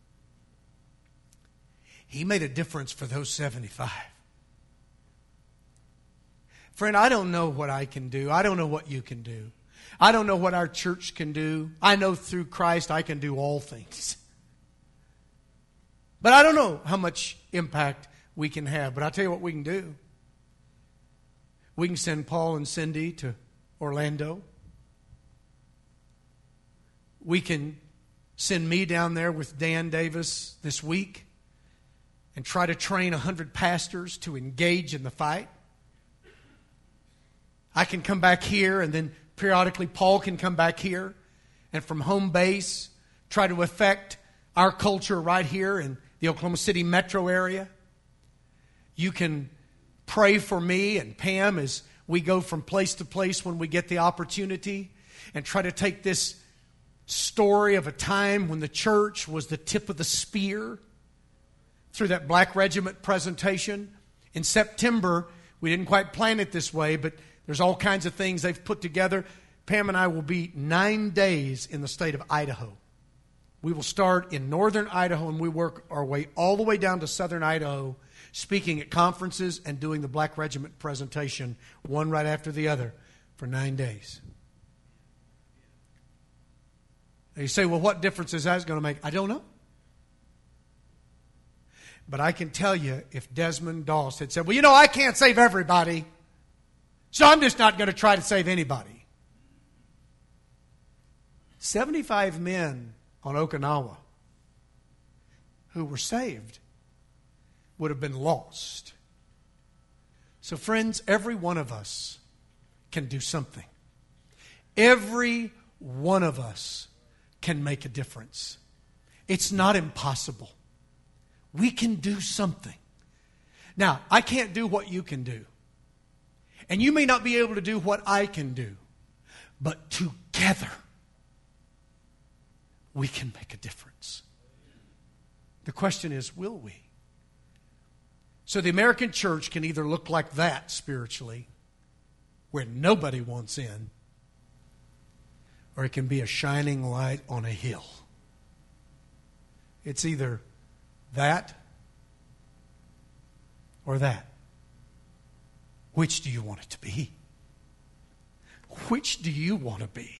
He made a difference for those 75. Friend, I don't know what I can do. I don't know what you can do. I don't know what our church can do. I know through Christ I can do all things. But I don't know how much impact we can have. But I'll tell you what we can do. We can send Paul and Cindy to Orlando. We can send me down there with Dan Davis this week and try to train 100 pastors to engage in the fight. I can come back here, and then periodically Paul can come back here and from home base try to affect our culture right here in the Oklahoma City metro area. You can pray for me and Pam as we go from place to place when we get the opportunity and try to take this story of a time when the church was the tip of the spear through that Black Regiment presentation. In September, we didn't quite plan it this way, but there's all kinds of things they've put together. Pam and I will be 9 days in the state of Idaho. We will start in northern Idaho and we work our way all the way down to southern Idaho, speaking at conferences and doing the Black Regiment presentation, one right after the other, for 9 days. And you say, well, what difference is that going to make? I don't know. But I can tell you, if Desmond Doss had said, well, you know, I can't save everybody, so I'm just not going to try to save anybody. 75 men on Okinawa who were saved would have been lost. So friends, every one of us can do something. Every one of us can make a difference. It's not impossible. We can do something. Now, I can't do what you can do. And you may not be able to do what I can do. But together, we can make a difference. The question is, will we? So the American church can either look like that spiritually, where nobody wants in, or it can be a shining light on a hill. It's either that or that. Which do you want it to be? Which do you want to be?